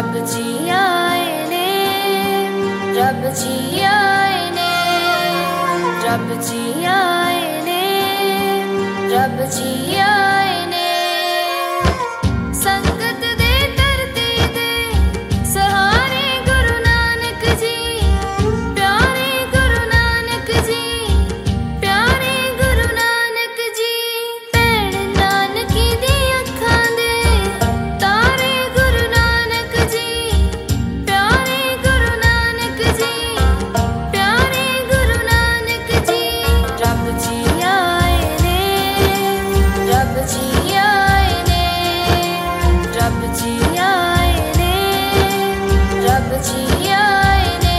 रब जी आए ने, रब जी आए ने, रब जी आए ने, रब जी आए ने। संगत दे धरती दे सहारे गुरु नानक जी, प्यारे गुरु नानक जी, प्यारे गुरु नानक जी। भैण नानकी दी अखां दे तारे गुरु नानक जी, प्यारे गुरु नानक जी, प्यारे गुरु नानक जी। रब जी आए ने, रब जी आए ने, रब जी आए ने, रब जी आए ने।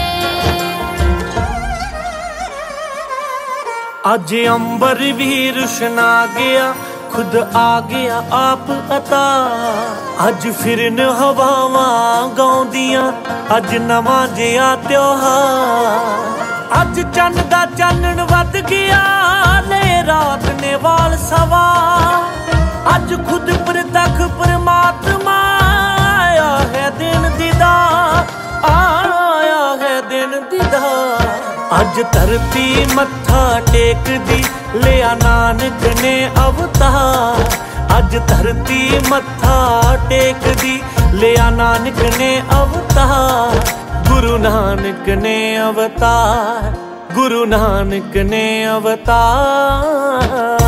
अज अंबर भी रुशना गया, खुद आ गया आप अता। अज फिरन हवावां गाउंदियां, अज नवां जिहा त्योहार। अज चन्न दा चानण वध गया, ले रात ने वाल सवा। अज खुद प्रतख परमात्मा आया है दिन दीदार, आया है दिन दीदार। अज धरती मत्था टेक दी, लिया नानक ने अवतार। अज धरती मत्था टेक दी, लिया नानक ने अवतार। गुरु नानक ने अवतार, गुरु नानक ने अवतार।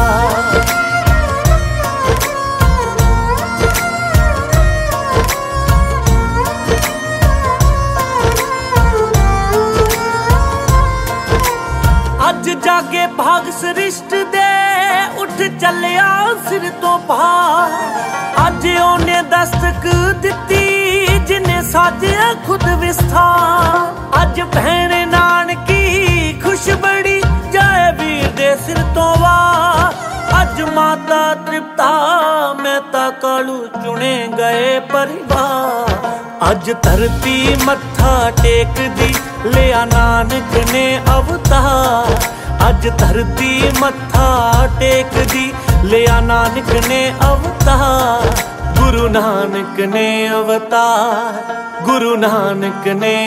अज जागे भाग सृष्ट दे, उठ चलिया सिर तो भार। अज ओने दस्तक दिती, जिन्ने साजिया खुद विस्तार। अज भैण नानकी खुश बड़ी, जाए वीर दे सिर तो वार। अज माता तृप्ता मेहता कालू चुने गए परिवार। अज धरती मत्था टेक दी, लिया नानक ने अवतार। अज धरती मत्था टेक दी, लिया नानक ने अवतार। गुरु नानक ने अवतार, गुरु नानक ने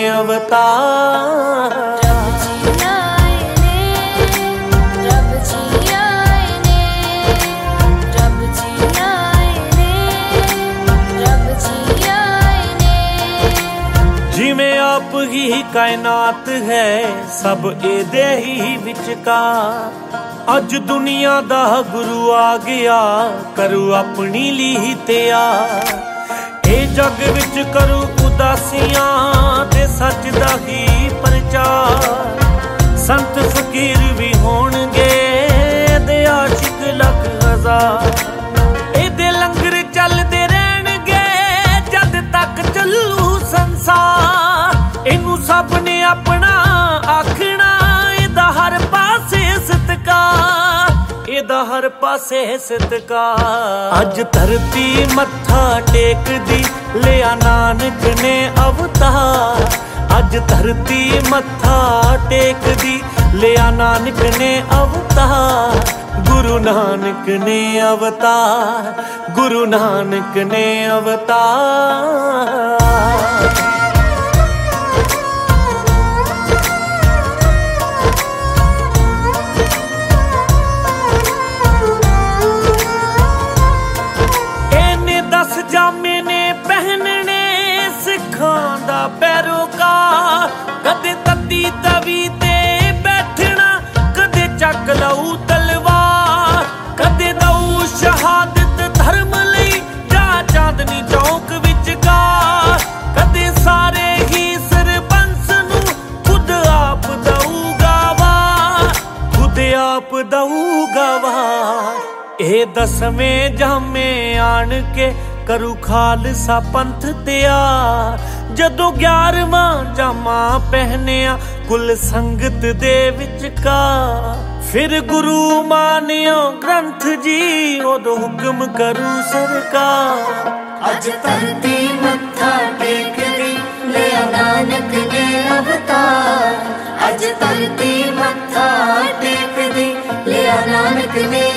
अवतार। रब जी आए ने, रब जी आए ने, रब जी आए ने, रब जी आए ने। जिवें आप ही कायनात है, सब एदे ही विचकार। अज दुनिया दा गुरु आ गया, करू अपनी ली तैयार। ए जग विच करू उदासियां, ते सच दा ही प्रचार। संत फकीर भी होणगे, ते आशिक लख हजार। एदे लंगर चलदे रहणगे, जद तक चलू संसार। इनू सब ने अपना आखना, एदा हर पासे सत्कार, एदा हर पासे सत्कार। अज धरती मत्था टेक दी, लिया नानक ने अवतार। अज धरती मत्था टेक दी, लिया नानक ने अवतार। गुरु नानक ने अवतार, गुरु नानक ने अवतार। जामे ने पहनने सिखां दा पैरोकार। कदे तत्ती तवी ते बैठना, कदे चक लऊ तलवार। कदे दऊ शहादत धर्म लई, जा चांदनी चौक विच गार। कदे सारे ही सरबंस नू खुद आप दऊगा वार, खुद आप दऊगा वार। ए दसवें जामे आन के, करू खालसा पंथ तैयार। जदों 11वां जामा पहनिया, कुल संगत दे विचकार। फिर गुरु मानियो ग्रंथ जी, उदों हुक्म करू सरकार। अज धरती मत्था टेक दी, लिया नानक ने अवतार। अज धरती मत्था टेक दी, लिया नानक ने